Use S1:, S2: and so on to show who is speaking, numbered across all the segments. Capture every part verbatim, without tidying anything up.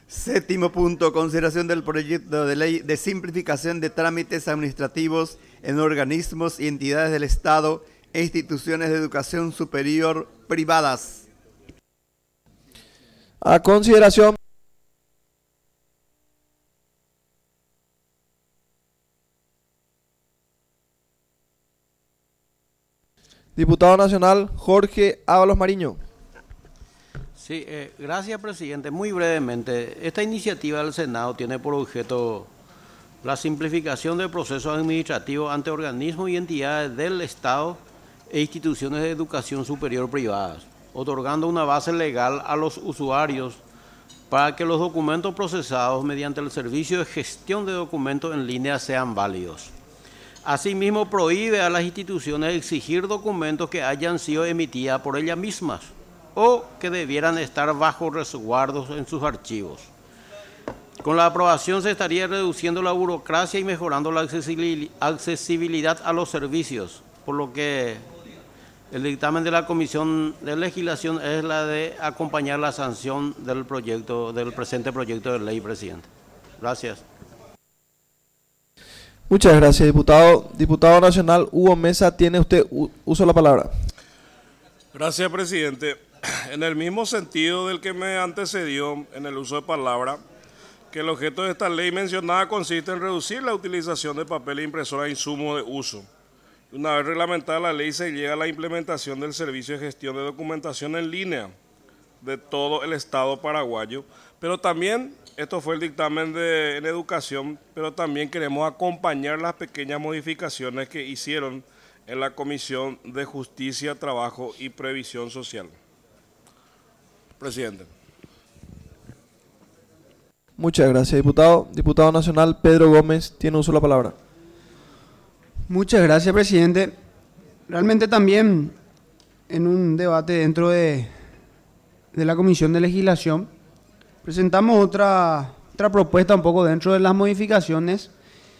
S1: Séptimo punto, consideración del proyecto de ley de simplificación de trámites administrativos en organismos y entidades del Estado e instituciones de educación superior privadas.
S2: A consideración. Diputado Nacional Jorge Ábalos Mariño.
S3: Sí, eh, gracias, presidente. Muy brevemente, esta iniciativa del Senado tiene por objeto la simplificación del proceso administrativo ante organismos y entidades del Estado e instituciones de educación superior privadas, otorgando una base legal a los usuarios para que los documentos procesados mediante el servicio de gestión de documentos en línea sean válidos. Asimismo, prohíbe a las instituciones exigir documentos que hayan sido emitidos por ellas mismas o que debieran estar bajo resguardos en sus archivos. Con la aprobación se estaría reduciendo la burocracia y mejorando la accesibilidad a los servicios, por lo que el dictamen de la Comisión de Legislación es la de acompañar la sanción del proyecto, del presente proyecto de ley, presidente. Gracias.
S2: Muchas gracias, diputado. Diputado Nacional Hugo Mesa, tiene usted uso de la palabra.
S4: Gracias, presidente. En el mismo sentido del que me antecedió en el uso de palabra, que el objeto de esta ley mencionada consiste en reducir la utilización de papel e impresora a insumo de uso. Una vez reglamentada la ley, se llega a la implementación del servicio de gestión de documentación en línea de todo el Estado paraguayo, pero también, esto fue el dictamen de, en educación, pero también queremos acompañar las pequeñas modificaciones que hicieron en la Comisión de Justicia, Trabajo y Previsión Social. Presidente.
S2: Muchas gracias, diputado. Diputado Nacional Pedro Gómez, tiene uso de la palabra.
S5: Muchas gracias, presidente. Realmente también en un debate dentro de, de la Comisión de Legislación presentamos otra, otra propuesta un poco dentro de las modificaciones,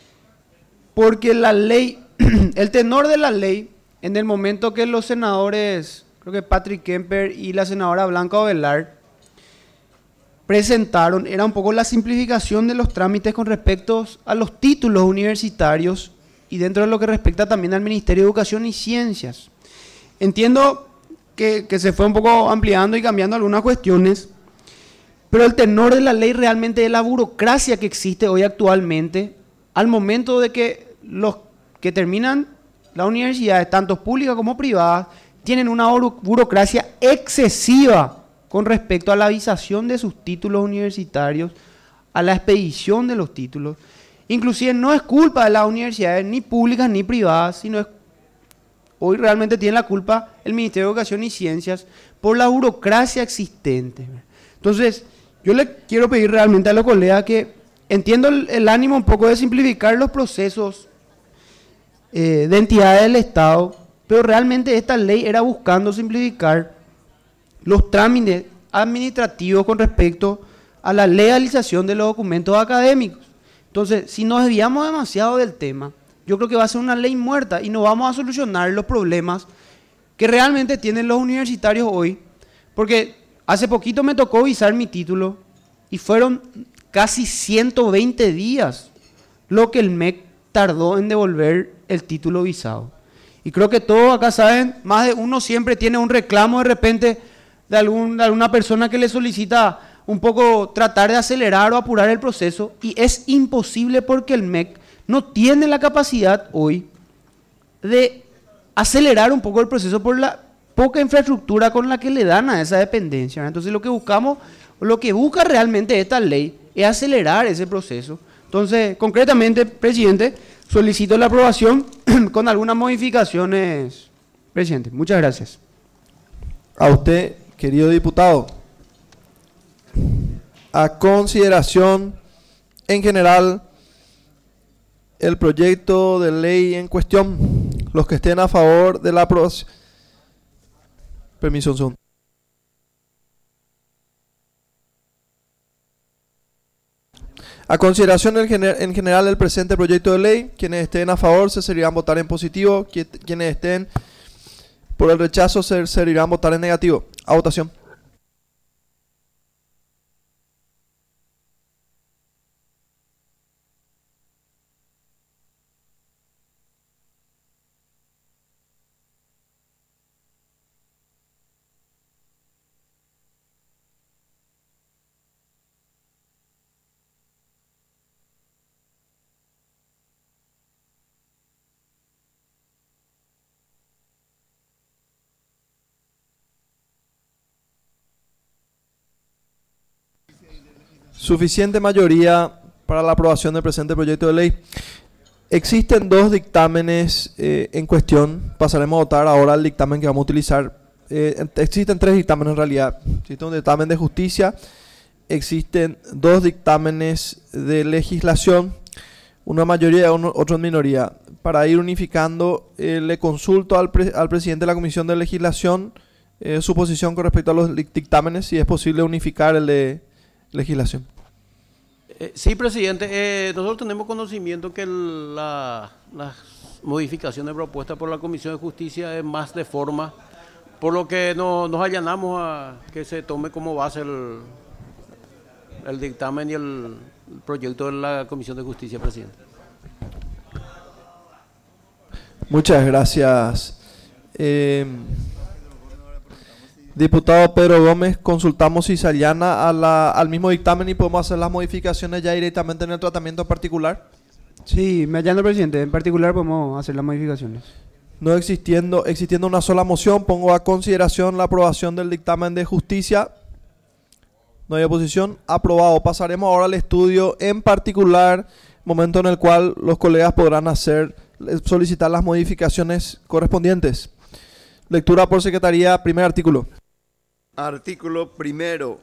S5: porque la ley, el tenor de la ley, en el momento que los senadores, creo que Patrick Kemper y la senadora Blanca Ovelar, presentaron, era un poco la simplificación de los trámites con respecto a los títulos universitarios y dentro de lo que respecta también al Ministerio de Educación y Ciencias. Entiendo que, que se fue un poco ampliando y cambiando algunas cuestiones, pero el tenor de la ley realmente es la burocracia que existe hoy actualmente al momento de que los que terminan las universidades, tanto públicas como privadas, tienen una burocracia excesiva con respecto a la avisación de sus títulos universitarios, a la expedición de los títulos. Inclusive no es culpa de las universidades ni públicas ni privadas, sino es, hoy realmente tiene la culpa el Ministerio de Educación y Ciencias por la burocracia existente. Entonces, yo le quiero pedir realmente a los colegas que entiendo el, el ánimo un poco de simplificar los procesos eh, de entidades del Estado, pero realmente esta ley era buscando simplificar los trámites administrativos con respecto a la legalización de los documentos académicos. Entonces, si nos desviamos demasiado del tema, yo creo que va a ser una ley muerta y no vamos a solucionar los problemas que realmente tienen los universitarios hoy, porque hace poquito me tocó visar mi título y fueron casi ciento veinte días lo que el M E C tardó en devolver el título visado. Y creo que todos acá saben, más de uno siempre tiene un reclamo de repente de, algún, de alguna persona que le solicita un poco tratar de acelerar o apurar el proceso, y es imposible porque el M E C no tiene la capacidad hoy de acelerar un poco el proceso por la poca infraestructura con la que le dan a esa dependencia. Entonces lo que buscamos, lo que busca realmente esta ley es acelerar ese proceso. Entonces, concretamente, presidente, solicito la aprobación con algunas modificaciones, presidente. Muchas gracias.
S2: A usted, querido diputado. A consideración en general el proyecto de ley en cuestión. Los que estén a favor de la aprobación. Permiso un segundo. A consideración en, gener en general el presente proyecto de ley, quienes estén a favor se servirán votar en positivo, quienes estén por el rechazo se servirán votar en negativo. A votación. Suficiente mayoría para la aprobación del presente proyecto de ley. Existen dos dictámenes eh, en cuestión. Pasaremos a votar ahora el dictamen que vamos a utilizar. Eh, existen tres dictámenes en realidad. Existe un dictamen de justicia, existen dos dictámenes de legislación, una mayoría y uno, otro en minoría. Para ir unificando, eh, le consulto al, pre, al presidente de la Comisión de Legislación eh, su posición con respecto a los dictámenes, si es posible unificar el de legislación.
S3: Eh, sí, presidente, eh, nosotros tenemos conocimiento que el, la, las modificaciones propuestas por la Comisión de Justicia es más de forma, por lo que no, nos allanamos a que se tome como base el, el dictamen y el, el proyecto de la Comisión de Justicia, presidente.
S2: Muchas gracias. Eh, diputado Pedro Gómez, consultamos si se allana a la, al mismo dictamen y podemos hacer las modificaciones ya directamente en el tratamiento particular.
S5: Sí, me allano, presidente. En particular podemos hacer las modificaciones.
S2: No existiendo, existiendo una sola moción, pongo a consideración la aprobación del dictamen de justicia. No hay oposición. Aprobado. Pasaremos ahora al estudio en particular, momento en el cual los colegas podrán hacer, solicitar las modificaciones correspondientes. Lectura por secretaría, primer artículo.
S1: Artículo primero.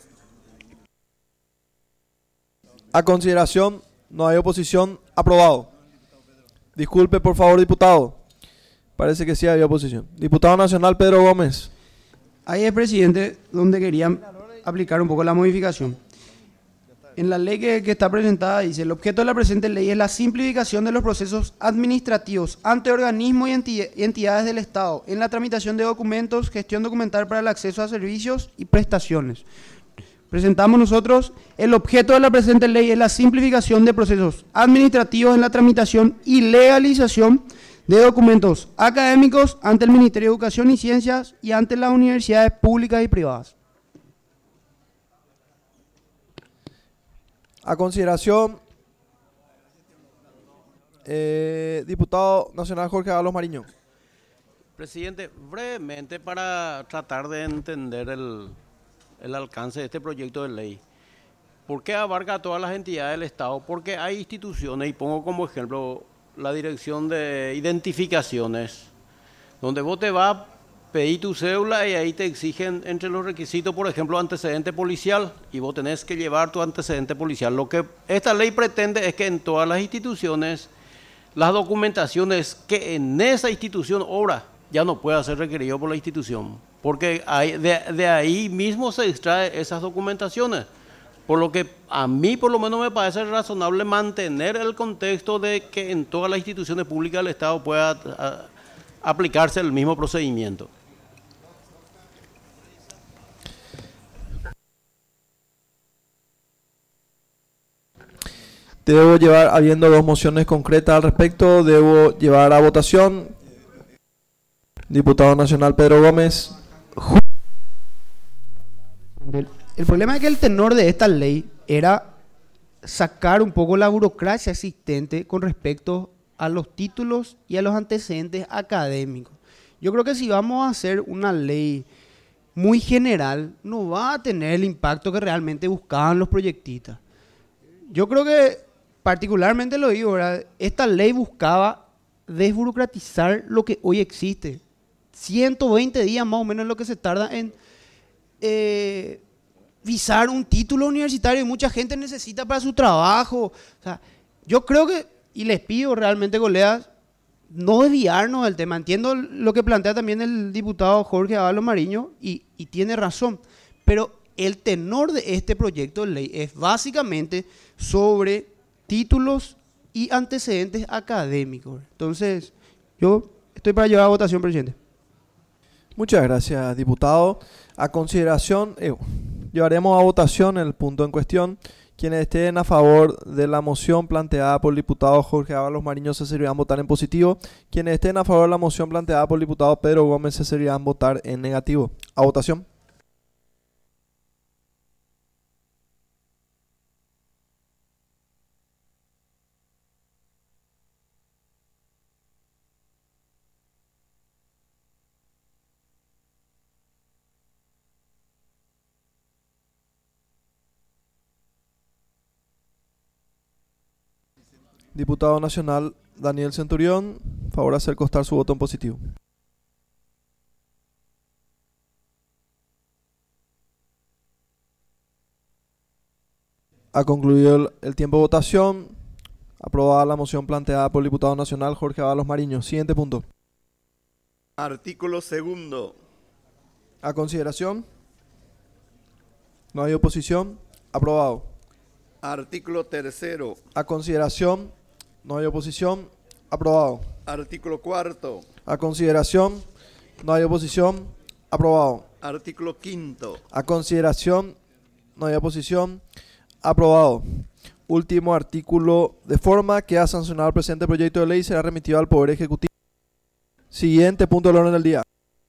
S2: A consideración, no hay oposición. Aprobado. Disculpe, por favor, diputado. Parece que sí había oposición. Diputado nacional Pedro Gómez.
S5: Ahí es, presidente, donde quería aplicar un poco la modificación. En la ley que, que está presentada dice: el objeto de la presente ley es la simplificación de los procesos administrativos ante organismos y enti entidades del Estado en la tramitación de documentos, gestión documental para el acceso a servicios y prestaciones. Presentamos nosotros: el objeto de la presente ley es la simplificación de procesos administrativos en la tramitación y legalización de documentos académicos ante el Ministerio de Educación y Ciencias y ante las universidades públicas y privadas.
S2: A consideración, eh, diputado nacional Jorge Ábalos Mariño.
S3: Presidente, brevemente para tratar de entender el, el alcance de este proyecto de ley. ¿Por qué abarca a todas las entidades del Estado? Porque hay instituciones, y pongo como ejemplo la Dirección de Identificaciones, donde vos te vas a pedir tu cédula y ahí te exigen entre los requisitos, por ejemplo, antecedente policial, y vos tenés que llevar tu antecedente policial. Lo que esta ley pretende es que en todas las instituciones, las documentaciones que en esa institución obra ya no pueda ser requerido por la institución, porque hay, de, de ahí mismo se extrae esas documentaciones. Por lo que a mí por lo menos me parece razonable mantener el contexto de que en todas las instituciones públicas del Estado pueda a, aplicarse el mismo procedimiento.
S2: Debo llevar, habiendo dos mociones concretas al respecto, debo llevar a votación. Diputado nacional Pedro Gómez.
S5: El problema es que el tenor de esta ley era sacar un poco la burocracia existente con respecto a los títulos y a los antecedentes académicos. Yo creo que si vamos a hacer una ley muy general, no va a tener el impacto que realmente buscaban los proyectistas. Yo creo que, particularmente lo digo, ¿verdad?, esta ley buscaba desburocratizar lo que hoy existe. ciento veinte días más o menos es lo que se tarda en eh, visar un título universitario y mucha gente necesita para su trabajo. O sea, yo creo que, y les pido realmente, colegas, no desviarnos del tema. Entiendo lo que plantea también el diputado Jorge Ábalos Mariño y, y tiene razón, pero el tenor de este proyecto de ley es básicamente sobre títulos y antecedentes académicos. Entonces, yo estoy para llevar a votación, presidente.
S2: Muchas gracias, diputado. A consideración, eh, llevaremos a votación el punto en cuestión. Quienes estén a favor de la moción planteada por el diputado Jorge Ábalos Mariño se servirán votar en positivo. Quienes estén a favor de la moción planteada por el diputado Pedro Gómez se servirán votar en negativo. A votación. Diputado nacional Daniel Centurión, favor hacer constar su voto en positivo. Ha concluido el, el tiempo de votación. Aprobada la moción planteada por el diputado nacional Jorge Avalos Mariño. Siguiente punto.
S1: Artículo segundo.
S2: A consideración. No hay oposición. Aprobado.
S1: Artículo tercero.
S2: A consideración. No hay oposición. Aprobado.
S1: Artículo cuarto.
S2: A consideración. No hay oposición. Aprobado.
S1: Artículo quinto.
S2: A consideración. No hay oposición. Aprobado. Último artículo. De forma que ha sancionado el presente proyecto de ley será remitido al Poder Ejecutivo. Siguiente punto del orden del día.